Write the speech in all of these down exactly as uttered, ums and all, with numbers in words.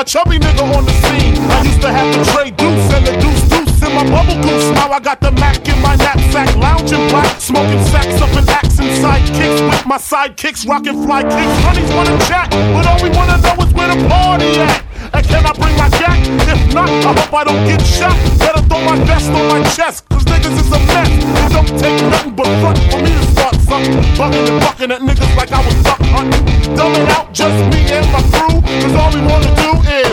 chubby nigga on the scene. I used to have to trade deuce and the deuce deuce in my bubble goose. Now I got the Mac in my knapsack, lounging black, smoking sacks up and axing sidekicks with my sidekicks, rocking fly kicks. Honeys wanna chat, but all we wanna know is where the party at. And can I bring my jack? If not, I hope I don't get shot. Better throw my vest on my chest, cause niggas is a mess. It don't take nothing but front for me to start something. Bugging and bucking at niggas like I was duck hunting. Dumbing out just me and my crew, cause all we wanna do is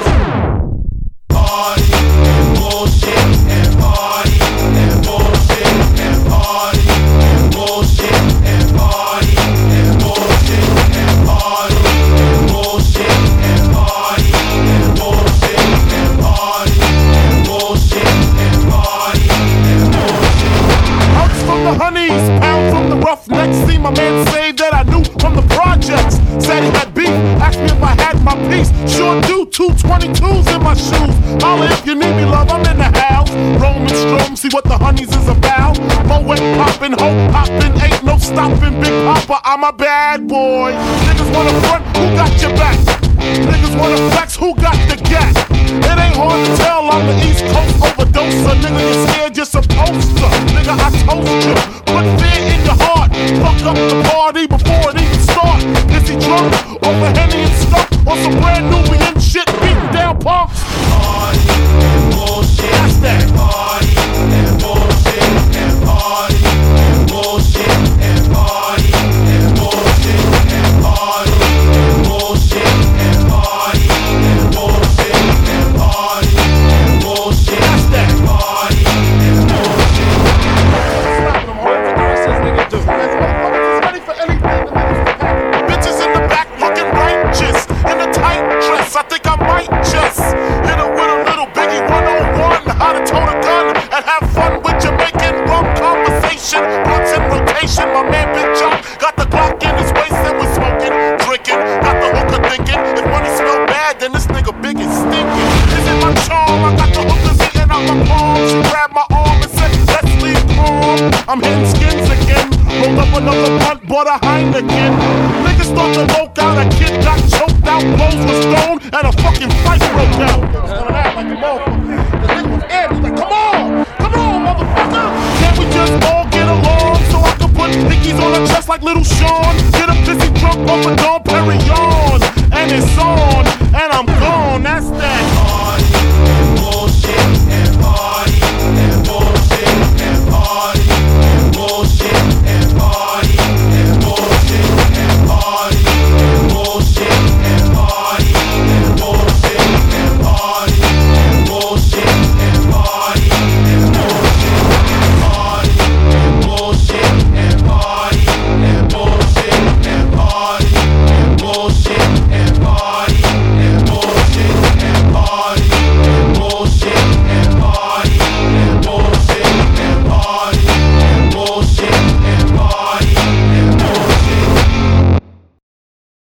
party and bullshit and party and bullshit and party and bullshit and party and bullshit and party and bullshit and party and bullshit and party and bullshit and party and bullshit. Hugs from the honeys, pound from the roughnecks. See my man say that I knew from the projects. Said he had beef, asked me if I had my piece. Sure do, two twenty-twos in my shoes. Holla if you need me, love, I'm in the house. Roam and stroam, see what the honeys is about. Moet poppin', hope poppin', ain't no stoppin'. Big Papa, I'm a bad boy. Niggas wanna front, who got your back? Niggas wanna flex, who got the gap? It ain't hard to tell, I'm the East Coast overdoser. Nigga, you're scared, you're supposed to. Nigga, I told you, put fear in your heart. Fuck up the party before it even start. Is he drunk, over Henny and stuff, or some brand Nubian shit beating down punks? Party and bullshit, that's that. Party and bullshit and party and bullshit and party and bullshit and party and bullshit and party and bullshit and party and bullshit, that's that. Party and bullshit. Slap them hard for nurses, nigga. Just motherfuckers ready for anything. Bitches in the back looking righteous in a tight dress. I think I might just hit her with a little Biggie one oh one. How to tote a gun and have fun with Jamaican rum conversation. Blunts in rotation. My man Big John got the Glock in his waist and we're smoking, drinking. Got the hooker thinking if money smell bad, then this nigga big is stinking. Is it my charm? I got the hookers eating out my palm. She grabbed my arm and said, let's leave calm. I'm hitting skins again. Rolled up another blunt, bought a Heineken. Niggas thought the